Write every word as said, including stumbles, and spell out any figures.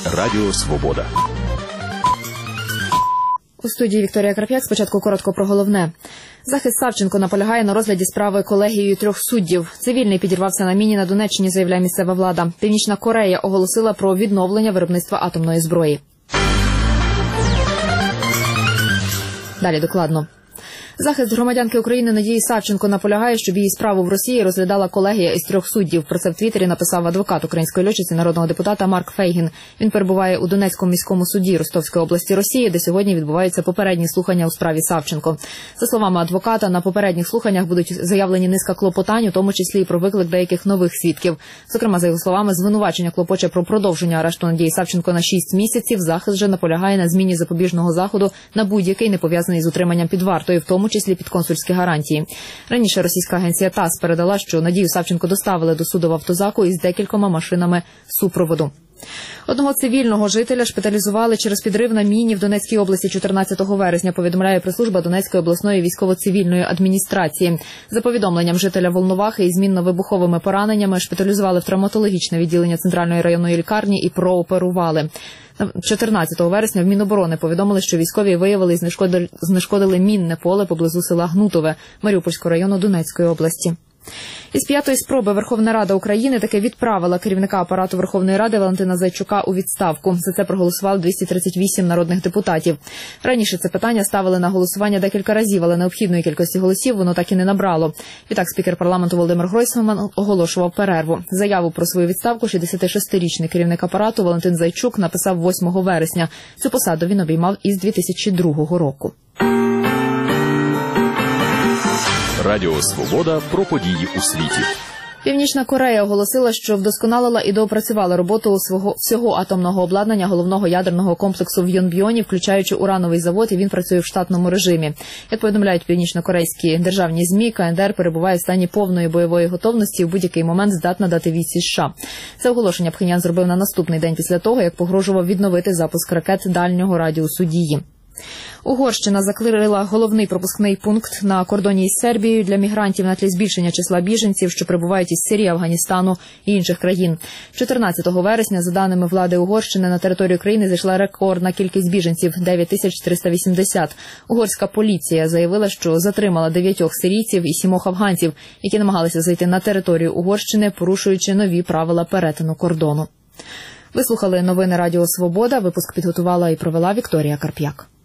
Радіо Свобода. У студії Вікторія Карп'як. Спочатку коротко про головне. Захист Савченко наполягає на розгляді справи колегією трьох суддів. Цивільний підірвався на міні на Донеччині, заявляє місцева влада. Північна Корея оголосила про відновлення виробництва атомної зброї. Далі докладно. Захист громадянки України Надії Савченко наполягає, щоб її справу в Росії розглядала колегія із трьох суддів. Про це в Твіттері написав адвокат української льотчиці народного депутата Марк Фейгін. Він перебуває у Донецькому міському суді Ростовської області Росії, де сьогодні відбуваються попередні слухання у справі Савченко. За словами адвоката, на попередніх слуханнях будуть заявлені низка клопотань, у тому числі і про виклик деяких нових свідків. Зокрема, за його словами, звинувачення клопоче про продовження арешту Надії Савченко на шість місяців. Захист же наполягає на зміні запобіжного заходу на будь-який, не пов'язаний з утриманням під вартою, в тому числі під консульські гарантії. Раніше російська агенція ТАСС передала, що Надію Савченко доставили до суду в автозаку із декількома машинами супроводу. Одного цивільного жителя шпиталізували через підрив на міні в Донецькій області чотирнадцятого вересня, повідомляє прес-служба Донецької обласної військово-цивільної адміністрації. За повідомленням жителя Волновахи із мінно-вибуховими пораненнями шпиталізували в травматологічне відділення Центральної районної лікарні і прооперували. чотирнадцятого вересня в Міноборони повідомили, що військові виявили і знешкодили, знешкодили мінне поле поблизу села Гнутове Маріупольського району Донецької області. Із п'ятої спроби Верховна Рада України таки відправила керівника апарату Верховної Ради Валентина Зайчука у відставку. За це проголосували двісті тридцять вісім народних депутатів. Раніше це питання ставили на голосування декілька разів, але необхідної кількості голосів воно так і не набрало. Відтак спікер парламенту Володимир Гройсман оголошував перерву. Заяву про свою відставку шістдесятишестирічний керівник апарату Валентин Зайчук написав восьмого вересня. Цю посаду він обіймав із дві тисячі другого року. Радіо Свобода про події у світі. Північна Корея оголосила, що вдосконалила і доопрацювала роботу свого всього атомного обладнання головного ядерного комплексу в Йонбйоні, включаючи урановий завод, і він працює в штатному режимі. Як повідомляють північно-корейські державні ЗМІ, КНДР перебуває в стані повної бойової готовності і в будь-який момент здатна дати відсіч США. Це оголошення Пхеньян зробив на наступний день після того, як погрожував відновити запуск ракет дальнього радіусу дії. Угорщина закрила головний пропускний пункт на кордоні із Сербією для мігрантів на тлі збільшення числа біженців, що прибувають із Сирії, Афганістану і інших країн. чотирнадцятого вересня, за даними влади Угорщини, на територію країни зайшла рекордна кількість біженців – дев'ять тисяч триста вісімдесят. Угорська поліція заявила, що затримала дев'ятьох сирійців і сімох афганців, які намагалися зайти на територію Угорщини, порушуючи нові правила перетину кордону. Ви слухали новини Радіо Свобода. Випуск підготувала і провела Вікторія Карп'як.